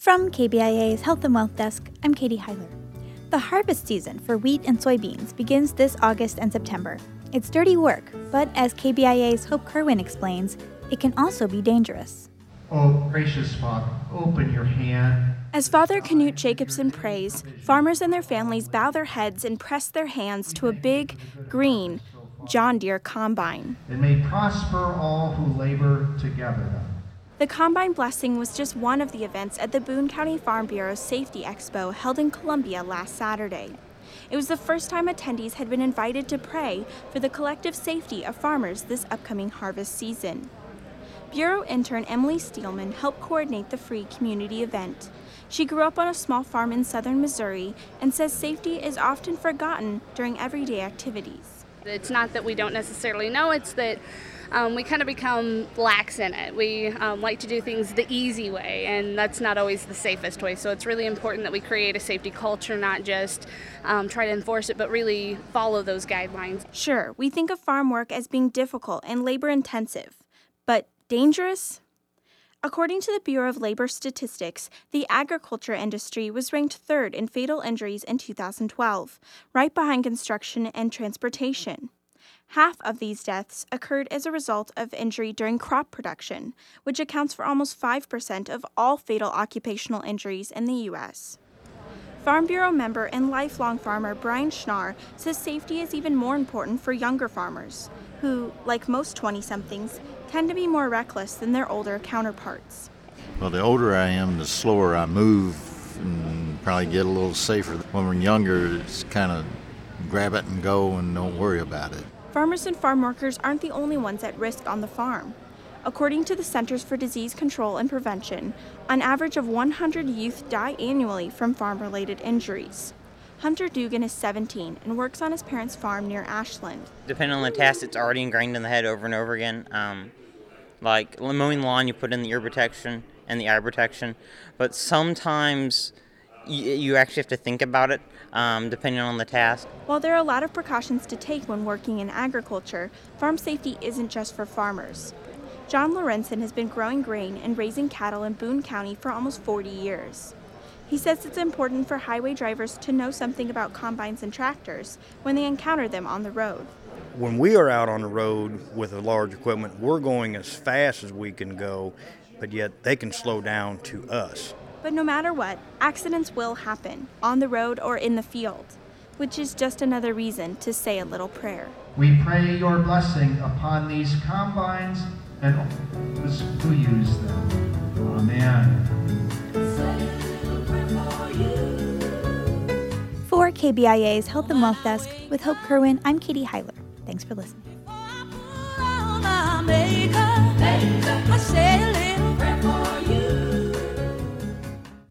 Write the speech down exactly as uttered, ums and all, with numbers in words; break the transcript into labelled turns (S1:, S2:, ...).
S1: From K B I A's Health and Wealth Desk, I'm Katie Heiler. The harvest season for wheat and soybeans begins this August and September. It's dirty work, but as K B I A's Hope Kerwin explains, it can also be dangerous.
S2: Oh, gracious Father, open your hand.
S3: As Father Canute Jacobson prays, farmers and their families bow their heads and press their hands to a big, green John Deere combine.
S2: And may prosper all who labor together.
S3: The Combine Blessing was just one of the events at the Boone County Farm Bureau's Safety Expo held in Columbia last Saturday. It was the first time attendees had been invited to pray for the collective safety of farmers this upcoming harvest season. Bureau intern Emily Steelman helped coordinate the free community event. She grew up on a small farm in southern Missouri and says safety is often forgotten during everyday activities.
S4: It's not that we don't necessarily know, it's that Um, we kind of become lax in it. We um, like to do things the easy way, and that's not always the safest way. So it's really important that we create a safety culture, not just um, try to enforce it, but really follow those guidelines.
S3: Sure, we think of farm work as being difficult and labor-intensive, but dangerous? According to the Bureau of Labor Statistics, the agriculture industry was ranked third in fatal injuries in two thousand twelve, right behind construction and transportation. Half of these deaths occurred as a result of injury during crop production, which accounts for almost five percent of all fatal occupational injuries in the U S Farm Bureau member and lifelong farmer Brian Schnarr says safety is even more important for younger farmers, who, like most twenty-somethings, tend to be more reckless than their older counterparts.
S5: Well, the older I am, the slower I move and probably get a little safer. When we're younger, it's kind of grab it and go and don't worry about it.
S3: Farmers and farm workers aren't the only ones at risk on the farm. According to the Centers for Disease Control and Prevention, an average of one hundred youth die annually from farm-related injuries. Hunter Dugan is seventeen and works on his parents' farm near Ashland.
S6: Depending on the task, it's already ingrained in the head over and over again. Um, like mowing the lawn, you put in the ear protection and the eye protection, but sometimes you, you actually have to think about it. Um, depending on the task.
S3: While there are a lot of precautions to take when working in agriculture, farm safety isn't just for farmers. John Lorenzen has been growing grain and raising cattle in Boone County for almost forty years. He says it's important for highway drivers to know something about combines and tractors when they encounter them on the road.
S7: When we are out on the road with a large equipment, we're going as fast as we can go, but yet they can slow down to us.
S3: But no matter what, accidents will happen, on the road or in the field, which is just another reason to say a little prayer.
S2: We pray your blessing upon these combines and all those who use them. Amen.
S1: For K B I A's Health and Wealth Desk with Hope Kerwin, I'm Katie Heiler. Thanks for listening.